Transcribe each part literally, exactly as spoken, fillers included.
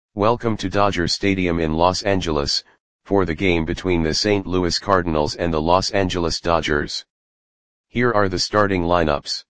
Welcome to Dodger Stadium in Los Angeles, for the game between the Saint Louis Cardinals and the Los Angeles Dodgers. Here are the starting lineups.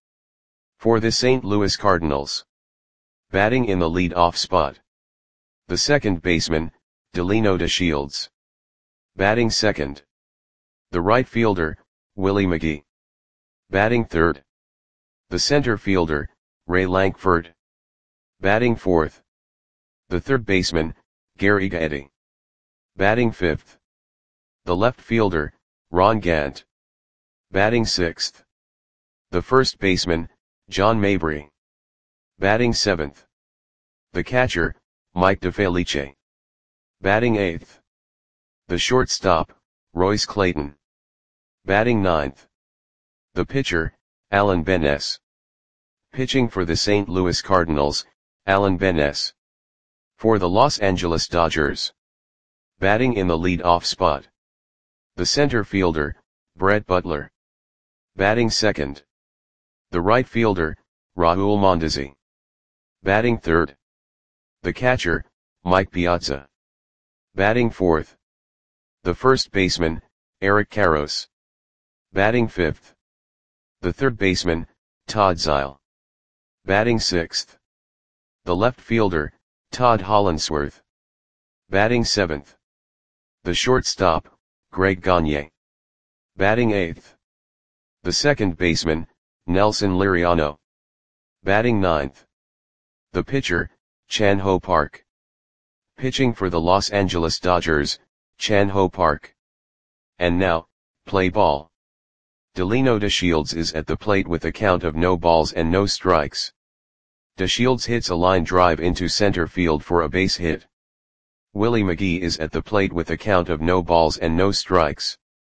For the Saint Louis Cardinals. Batting in the lead-off spot. The second baseman, Delino DeShields. Batting second. The right fielder, Willie McGee. Batting third. The center fielder, Ray Lankford. Batting fourth. The third baseman, Gary Gaetti. Batting fifth. The left fielder, Ron Gant. Batting sixth. The first baseman, John Mabry. Batting seventh. The catcher, Mike DeFelice. Batting eighth. The shortstop, Royce Clayton. Batting ninth. The pitcher, Alan Benes. Pitching for the Saint Louis Cardinals, Alan Benes. For the Los Angeles Dodgers. Batting in the lead-off spot. The center fielder, Brett Butler. Batting second. The right fielder, Raul Mondesi. Batting third. The catcher, Mike Piazza. Batting fourth. The first baseman, Eric Karros. Batting fifth. The third baseman, Todd Zeile. Batting sixth. The left fielder, Todd Hollandsworth. Batting seventh. The shortstop, Greg Gagne. Batting eighth. The second baseman, Nelson Liriano. Batting ninth. The pitcher, Chan Ho Park. Pitching for the Los Angeles Dodgers, Chan Ho Park. And now, play ball. Delino DeShields is at the plate with a count of no balls and no strikes. DeShields hits a line drive into center field for a base hit. Willie McGee is at the plate with a count of no balls and no strikes.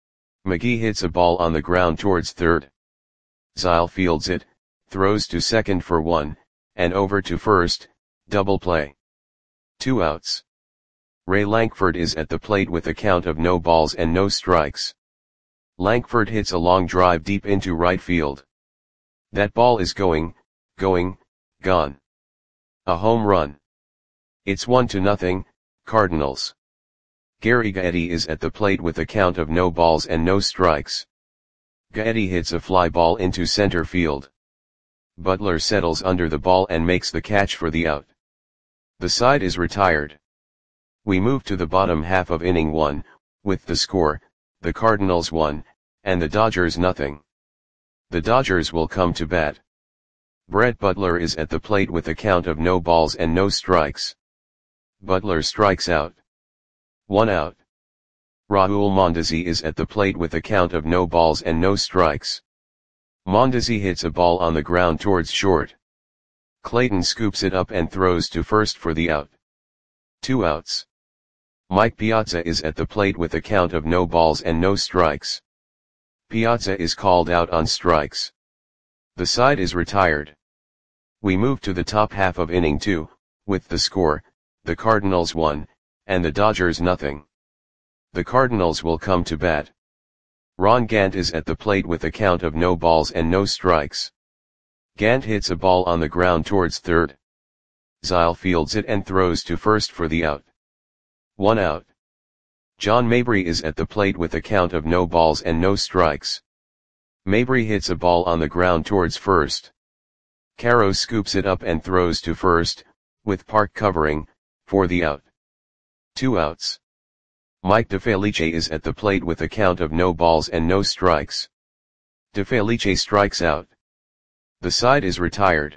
McGee hits a ball on the ground towards third. Zeile fields it, throws to second for one, and over to first, double play. Two outs. Ray Lankford is at the plate with a count of no balls and no strikes. Lankford hits a long drive deep into right field. That ball is going, going, gone. A home run. It's one to nothing, Cardinals. Gary Gaetti is at the plate with a count of no balls and no strikes. Gaetti hits a fly ball into center field. Butler settles under the ball and makes the catch for the out. The side is retired. We move to the bottom half of inning one, with the score, the Cardinals one, and the Dodgers nothing. The Dodgers will come to bat. Brett Butler is at the plate with a count of no balls and no strikes. Butler strikes out. One out. Raul Mondesi is at the plate with a count of no balls and no strikes. Mondesi hits a ball on the ground towards short. Clayton scoops it up and throws to first for the out. Two outs. Mike Piazza is at the plate with a count of no balls and no strikes. Piazza is called out on strikes. The side is retired. We move to the top half of inning two, with the score, the Cardinals one, and the Dodgers nothing. The Cardinals will come to bat. Ron Gant is at the plate with a count of no balls and no strikes. Gant hits a ball on the ground towards third. Zeile fields it and throws to first for the out. One out. John Mabry is at the plate with a count of no balls and no strikes. Mabry hits a ball on the ground towards first. Karros scoops it up and throws to first, with Park covering, for the out. Two outs. Mike DeFelice is at the plate with a count of no balls and no strikes. DeFelice strikes out. The side is retired.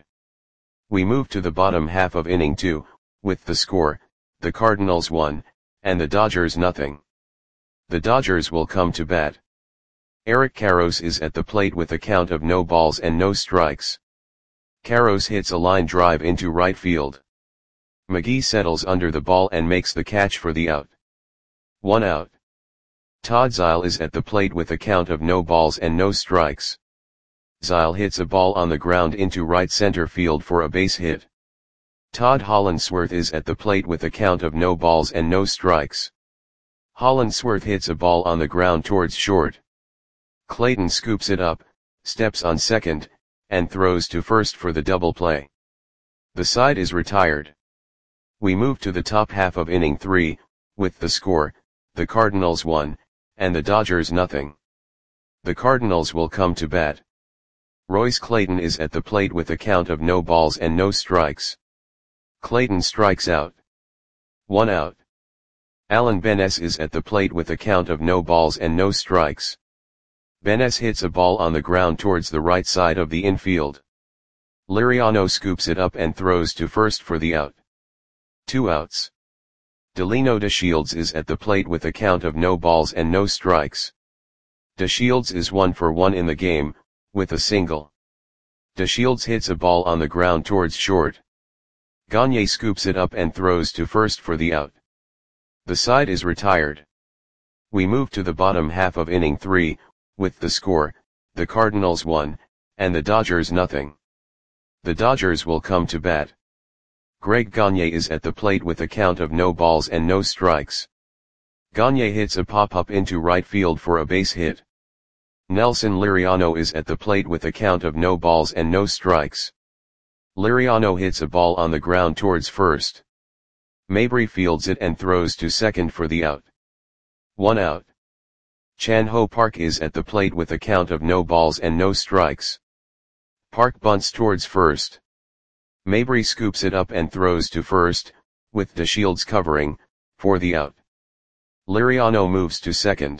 We move to the bottom half of inning two, with the score, the Cardinals one, and the Dodgers nothing. The Dodgers will come to bat. Eric Karros is at the plate with a count of no balls and no strikes. Karros hits a line drive into right field. McGee settles under the ball and makes the catch for the out. One out. Todd Zeile is at the plate with a count of no balls and no strikes. Zeile hits a ball on the ground into right center field for a base hit. Todd Hollandsworth is at the plate with a count of no balls and no strikes. Hollandsworth hits a ball on the ground towards short. Clayton scoops it up, steps on second, and throws to first for the double play. The side is retired. We move to the top half of inning three, with the score, the Cardinals one, and the Dodgers nothing. The Cardinals will come to bat. Royce Clayton is at the plate with a count of no balls and no strikes. Clayton strikes out. One out. Alan Benes is at the plate with a count of no balls and no strikes. Benes hits a ball on the ground towards the right side of the infield. Liriano scoops it up and throws to first for the out. Two outs. Delino DeShields is at the plate with a count of no balls and no strikes. DeShields is one for one in the game, with a single. DeShields hits a ball on the ground towards short. Gagne scoops it up and throws to first for the out. The side is retired. We move to the bottom half of inning three, with the score, the Cardinals one, and the Dodgers nothing. The Dodgers will come to bat. Greg Gagne is at the plate with a count of no balls and no strikes. Gagne hits a pop-up into right field for a base hit. Nelson Liriano is at the plate with a count of no balls and no strikes. Liriano hits a ball on the ground towards first. Mabry fields it and throws to second for the out. One out. Chan Ho Park is at the plate with a count of no balls and no strikes. Park bunts towards first. Mabry scoops it up and throws to first, with DeShields covering, for the out. Liriano moves to second.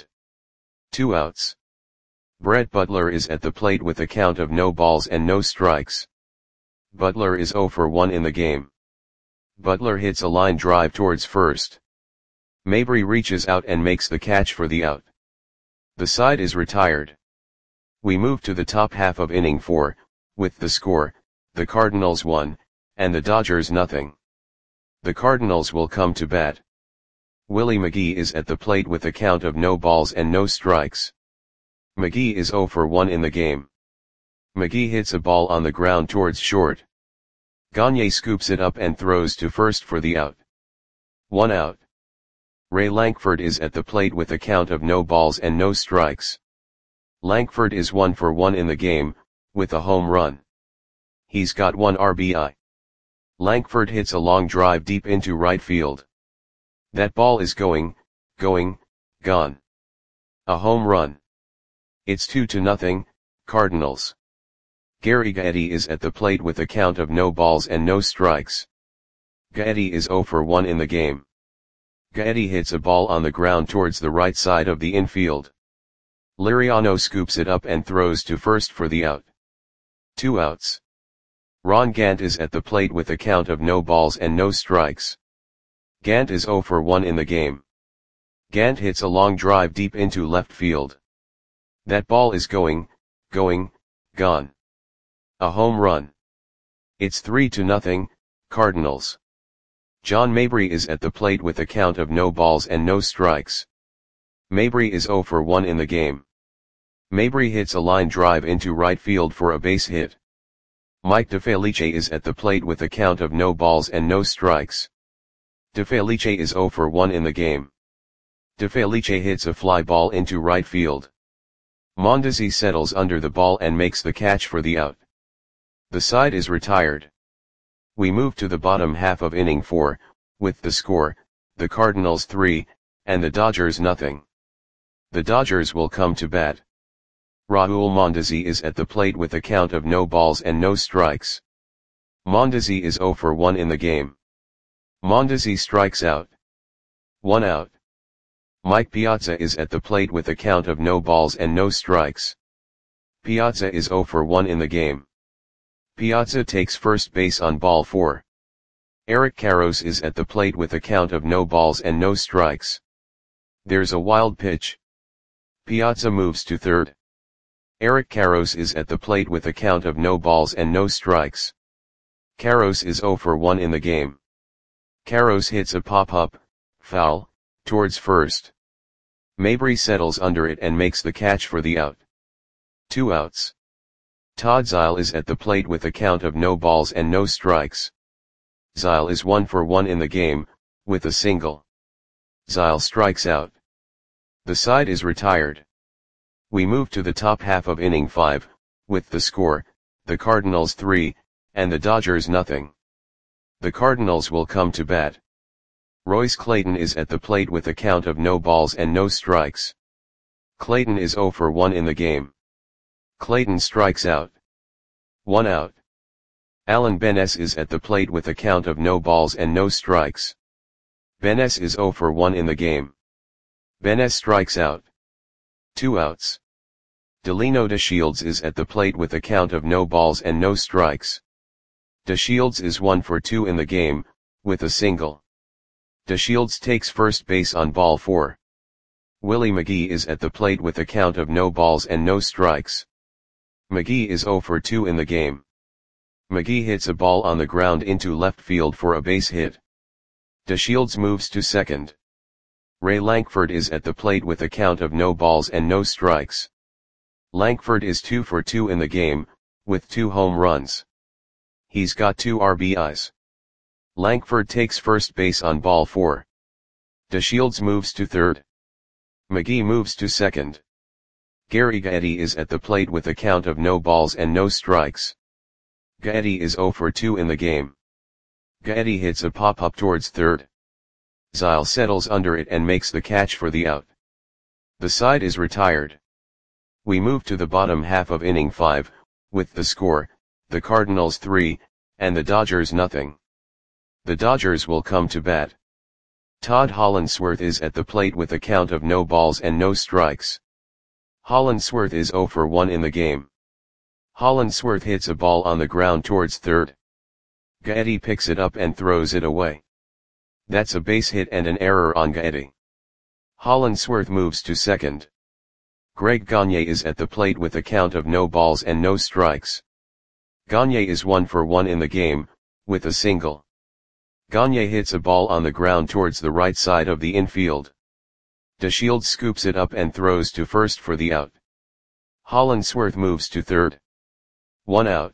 Two outs. Brett Butler is at the plate with a count of no balls and no strikes. Butler is zero for one in the game. Butler hits a line drive towards first. Mabry reaches out and makes the catch for the out. The side is retired. We move to the top half of inning four, with the score, the Cardinals one, and the Dodgers nothing. The Cardinals will come to bat. Willie McGee is at the plate with a count of no balls and no strikes. McGee is zero for one in the game. McGee hits a ball on the ground towards short. Gagne scoops it up and throws to first for the out. One out. Ray Lankford is at the plate with a count of no balls and no strikes. Lankford is one for one in the game, with a home run. He's got one R B I. Lankford hits a long drive deep into right field. That ball is going, going, gone. A home run. It's two to nothing, Cardinals. Gary Gaetti is at the plate with a count of no balls and no strikes. Gaetti is zero for one in the game. Gaetti hits a ball on the ground towards the right side of the infield. Liriano scoops it up and throws to first for the out. Two outs. Ron Gant is at the plate with a count of no balls and no strikes. Gant is zero for one in the game. Gant hits a long drive deep into left field. That ball is going, going, gone. A home run. It's three to nothing, Cardinals. John Mabry is at the plate with a count of no balls and no strikes. Mabry is zero for one in the game. Mabry hits a line drive into right field for a base hit. Mike DeFelice is at the plate with a count of no balls and no strikes. DeFelice is zero for one in the game. DeFelice hits a fly ball into right field. Mondesi settles under the ball and makes the catch for the out. The side is retired. We move to the bottom half of inning four, with the score, the Cardinals three, and the Dodgers nothing. The Dodgers will come to bat. Raul Mondesi is at the plate with a count of no balls and no strikes. Mondesi is zero for one in the game. Mondesi strikes out. One out. Mike Piazza is at the plate with a count of no balls and no strikes. Piazza is zero for one in the game. Piazza takes first base on ball four. Eric Karros is at the plate with a count of no balls and no strikes. There's a wild pitch. Piazza moves to third. Eric Karros is at the plate with a count of no balls and no strikes. Karros is zero for one in the game. Karros hits a pop-up, foul, towards first. Mabry settles under it and makes the catch for the out. Two outs. Todd Zeile is at the plate with a count of no balls and no strikes. Zeile is one for one in the game, with a single. Zeile strikes out. The side is retired. We move to the top half of inning five, with the score, the Cardinals three, and the Dodgers nothing. The Cardinals will come to bat. Royce Clayton is at the plate with a count of no balls and no strikes. Clayton is zero for one in the game. Clayton strikes out. One out. Alan Benes is at the plate with a count of no balls and no strikes. Benes is zero for one in the game. Benes strikes out. Two outs. Delino DeShields is at the plate with a count of no balls and no strikes. DeShields is one for two in the game, with a single. DeShields takes first base on ball four. Willie McGee is at the plate with a count of no balls and no strikes. McGee is zero for two in the game. McGee hits a ball on the ground into left field for a base hit. DeShields moves to second. Ray Lankford is at the plate with a count of no balls and no strikes. Lankford is two for two in the game, with two home runs. He's got two R B Is. Lankford takes first base on ball four. DeShields moves to third. McGee moves to second. Gary Gaetti is at the plate with a count of no balls and no strikes. Gaetti is zero for two in the game. Gaetti hits a pop-up towards third. Zyle settles under it and makes the catch for the out. The side is retired. We move to the bottom half of inning five, with the score, the Cardinals three, and the Dodgers nothing. The Dodgers will come to bat. Todd Hollandsworth is at the plate with a count of no balls and no strikes. Hollandsworth is zero for one in the game. Hollandsworth hits a ball on the ground towards third. Gaetti picks it up and throws it away. That's a base hit and an error on Gaetti. Hollandsworth moves to second. Greg Gagne is at the plate with a count of no balls and no strikes. Gagne is one for one in the game, with a single. Gagne hits a ball on the ground towards the right side of the infield. DeShields scoops it up and throws to first for the out. Hollandsworth moves to third. One out.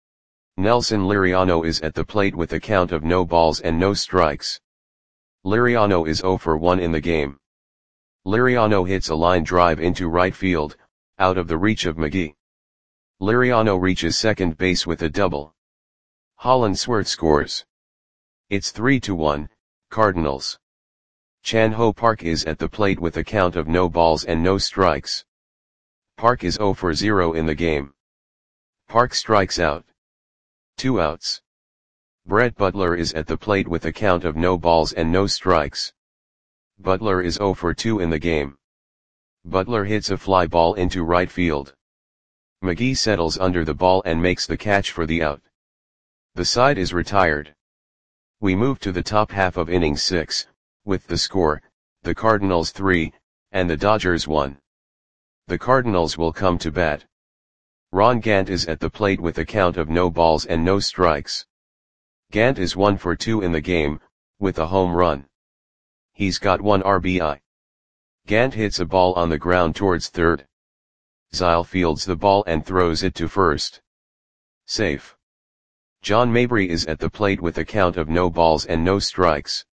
Nelson Liriano is at the plate with a count of no balls and no strikes. Liriano is zero for one in the game. Liriano hits a line drive into right field, out of the reach of McGee. Liriano reaches second base with a double. Hollandsworth scores. It's three to one, Cardinals. Chan Ho Park is at the plate with a count of no balls and no strikes. Park is zero for zero in the game. Park strikes out. Two outs. Brett Butler is at the plate with a count of no balls and no strikes. Butler is zero for two in the game. Butler hits a fly ball into right field. McGee settles under the ball and makes the catch for the out. The side is retired. We move to the top half of inning six, with the score, the Cardinals three, and the Dodgers one. The Cardinals will come to bat. Ron Gant is at the plate with a count of no balls and no strikes. Gant is one for two in the game, with a home run. He's got one R B I. Gant hits a ball on the ground towards third. Zyle fields the ball and throws it to first. Safe. John Mabry is at the plate with a count of no balls and no strikes.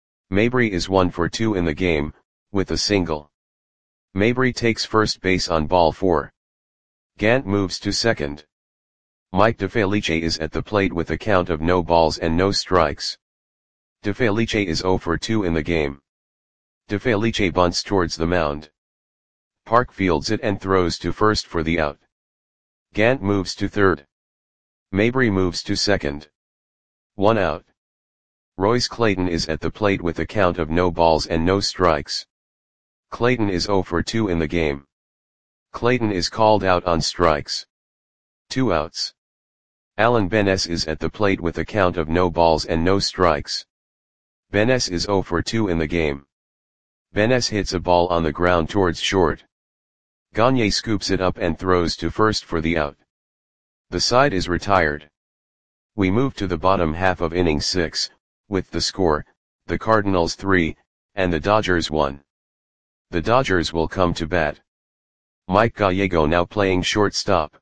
Mabry is one for two in the game, with a single. Mabry takes first base on ball four. Gant moves to second. Mike DeFelice is at the plate with a count of no balls and no strikes. DeFelice is zero for two in the game. DeFelice bunts towards the mound. Park fields it and throws to first for the out. Gant moves to third. Mabry moves to second. One out. Royce Clayton is at the plate with a count of no balls and no strikes. Clayton is zero for two in the game. Clayton is called out on strikes. Two outs. Alan Benes is at the plate with a count of no balls and no strikes. Benes is zero for two in the game. Benes hits a ball on the ground towards short. Gagne scoops it up and throws to first for the out. The side is retired. We move to the bottom half of inning six, with the score, the Cardinals three, and the Dodgers one. The Dodgers will come to bat. Mike Gallego now playing shortstop.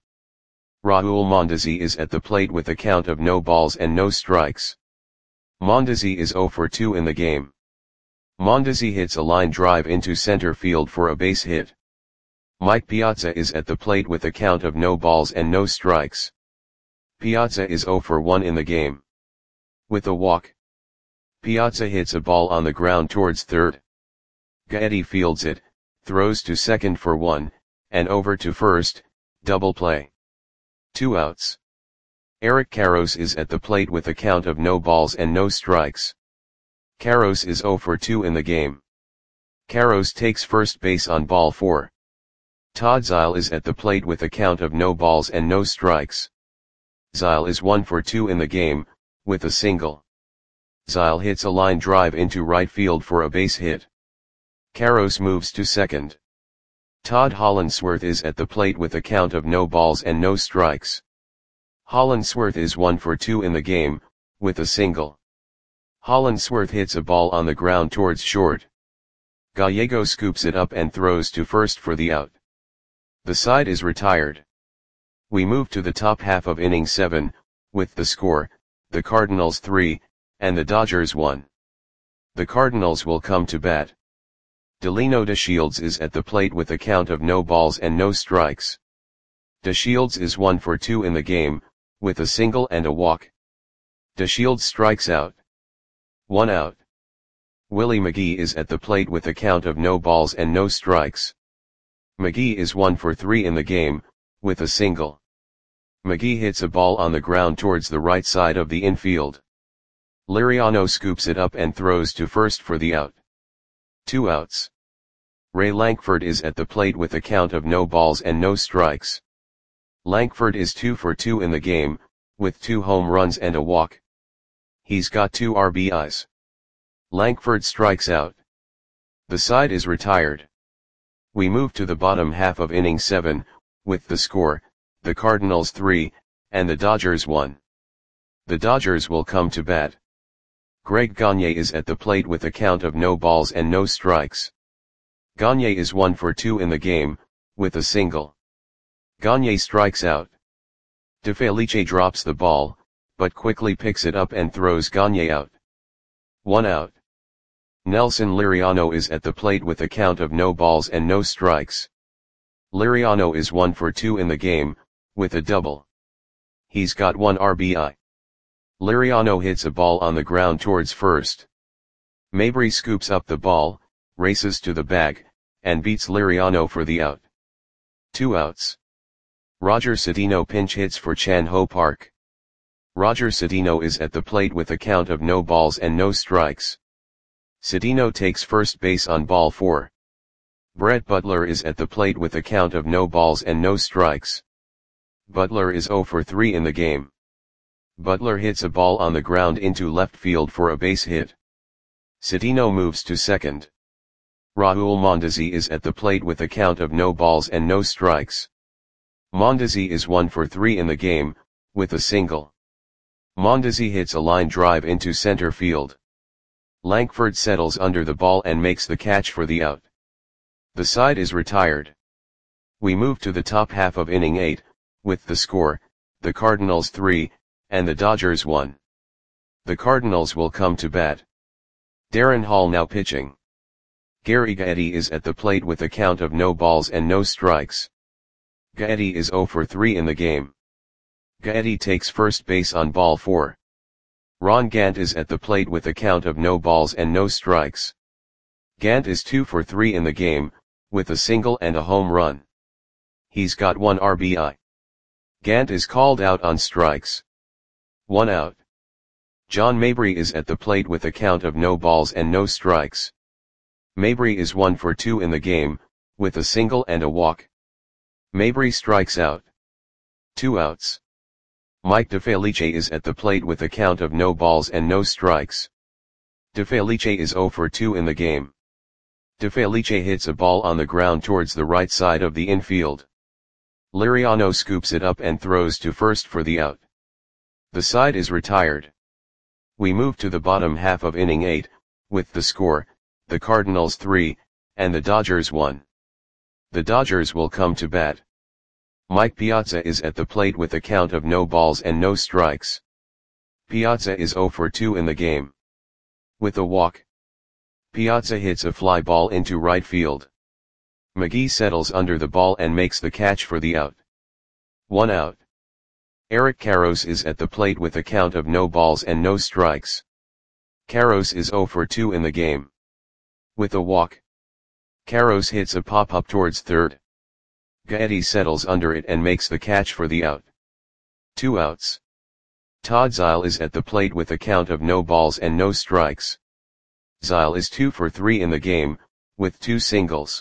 Raul Mondesi is at the plate with a count of no balls and no strikes. Mondesi is zero for two in the game. Mondesi hits a line drive into center field for a base hit. Mike Piazza is at the plate with a count of no balls and no strikes. Piazza is zero for one in the game. With a walk, Piazza hits a ball on the ground towards third. Gaetti fields it, throws to second for one, and over to first, double play. Two outs. Eric Karros is at the plate with a count of no balls and no strikes. Karros is zero for two in the game. Karros takes first base on ball four. Todd Zeile is at the plate with a count of no balls and no strikes. Zeile is one for two in the game, with a single. Zeile hits a line drive into right field for a base hit. Karros moves to second. Todd Hollandsworth is at the plate with a count of no balls and no strikes. Hollandsworth is one for two in the game, with a single. Hollandsworth hits a ball on the ground towards short. Gallego scoops it up and throws to first for the out. The side is retired. We move to the top half of inning seven, with the score, the Cardinals three, and the Dodgers one. The Cardinals will come to bat. Delino DeShields is at the plate with a count of no balls and no strikes. DeShields is one for two in the game, with a single and a walk. DeShields strikes out. One out. Willie McGee is at the plate with a count of no balls and no strikes. McGee is one for three in the game, with a single. McGee hits a ball on the ground towards the right side of the infield. Liriano scoops it up and throws to first for the out. Two outs. Ray Lankford is at the plate with a count of no balls and no strikes. Lankford is two for two in the game, with two home runs and a walk. He's got two R B Is. Lankford strikes out. The side is retired. We move to the bottom half of inning seven, with the score, the Cardinals three, and the Dodgers one. The Dodgers will come to bat. Greg Gagne is at the plate with a count of no balls and no strikes. Gagne is one for two in the game, with a single. Gagne strikes out. DeFelice drops the ball, but quickly picks it up and throws Gagne out. One out. Nelson Liriano is at the plate with a count of no balls and no strikes. Liriano is one for two in the game, with a double. He's got one R B I. Liriano hits a ball on the ground towards first. Mabry scoops up the ball, races to the bag, and beats Liriano for the out. Two outs. Roger Cedeno pinch hits for Chan Ho Park. Roger Cedeno is at the plate with a count of no balls and no strikes. Cedeno takes first base on ball four. Brett Butler is at the plate with a count of no balls and no strikes. Butler is zero for three in the game. Butler hits a ball on the ground into left field for a base hit. Cedeno moves to second. Raul Mondesi is at the plate with a count of no balls and no strikes. Mondesi is one for three in the game, with a single. Mondesi hits a line drive into center field. Lankford settles under the ball and makes the catch for the out. The side is retired. We move to the top half of inning eight, with the score, the Cardinals three, and the Dodgers one. The Cardinals will come to bat. Darren Hall now pitching. Gary Gaetti is at the plate with a count of no balls and no strikes. Gaetti is zero for three in the game. Gaetti takes first base on ball four. Ron Gant is at the plate with a count of no balls and no strikes. Gant is two for three in the game, with a single and a home run. He's got one R B I. Gant is called out on strikes. One out. John Mabry is at the plate with a count of no balls and no strikes. Mabry is one for two in the game, with a single and a walk. Mabry strikes out. Two outs. Mike DeFelice is at the plate with a count of no balls and no strikes. DeFelice is zero for two in the game. DeFelice hits a ball on the ground towards the right side of the infield. Liriano scoops it up and throws to first for the out. The side is retired. We move to the bottom half of inning eight, with the score, the Cardinals three, and the Dodgers one. The Dodgers will come to bat. Mike Piazza is at the plate with a count of no balls and no strikes. Piazza is zero for two in the game. With a walk, Piazza hits a fly ball into right field. McGee settles under the ball and makes the catch for the out. One out. Eric Karros is at the plate with a count of no balls and no strikes. Karros is zero for two in the game. With a walk, Karros hits a pop-up towards third. Gaetti settles under it and makes the catch for the out. Two outs. Todd Zeile is at the plate with a count of no balls and no strikes. Zeile is two for three in the game, with two singles.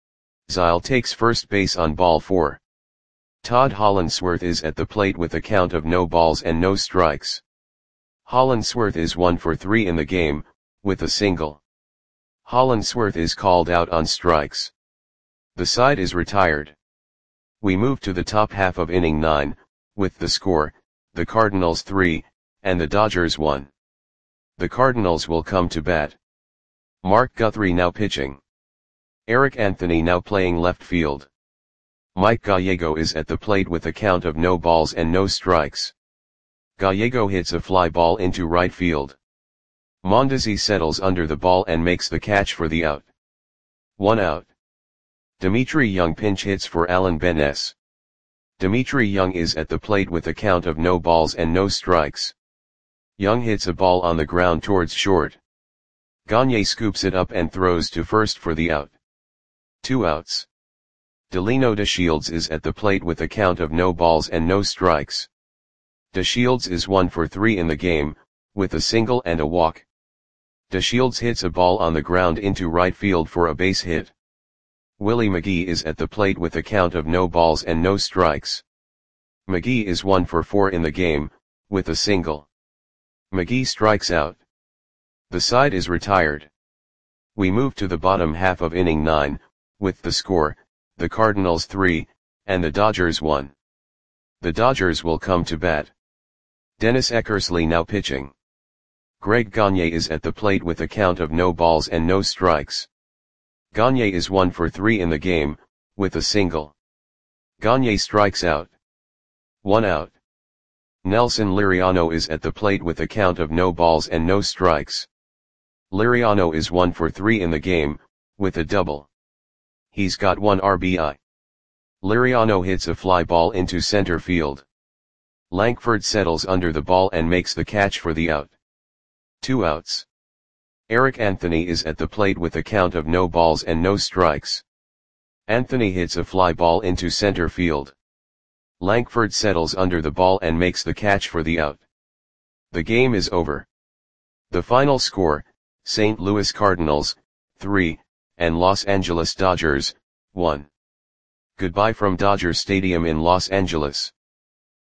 Zeile takes first base on ball four. Todd Hollandsworth is at the plate with a count of no balls and no strikes. Hollandsworth is one for three in the game, with a single. Hollandsworth is called out on strikes. The side is retired. We move to the top half of inning nine, with the score, the Cardinals three, and the Dodgers one. The Cardinals will come to bat. Mark Guthrie now pitching. Eric Anthony now playing left field. Mike Gallego is at the plate with a count of no balls and no strikes. Gallego hits a fly ball into right field. Mondesi settles under the ball and makes the catch for the out. One out. Dimitri Young pinch hits for Alan Benes. Dimitri Young is at the plate with a count of no balls and no strikes. Young hits a ball on the ground towards short. Gagne scoops it up and throws to first for the out. Two outs. Delino DeShields is at the plate with a count of no balls and no strikes. DeShields is one for three in the game, with a single and a walk. DeShields hits a ball on the ground into right field for a base hit. Willie McGee is at the plate with a count of no balls and no strikes. McGee is one for four in the game, with a single. McGee strikes out. The side is retired. We move to the bottom half of inning nine, with the score, the Cardinals three, and the Dodgers one. The Dodgers will come to bat. Dennis Eckersley now pitching. Greg Gagne is at the plate with a count of no balls and no strikes. Gagne is one for three in the game, with a single. Gagne strikes out. One out. Nelson Liriano is at the plate with a count of no balls and no strikes. Liriano is one for three in the game, with a double. He's got one R B I. Liriano hits a fly ball into center field. Lankford settles under the ball and makes the catch for the out. Two outs. Eric Anthony is at the plate with a count of no balls and no strikes. Anthony hits a fly ball into center field. Lankford settles under the ball and makes the catch for the out. The game is over. The final score, Saint Louis Cardinals, three, and Los Angeles Dodgers, one. Goodbye from Dodger Stadium in Los Angeles.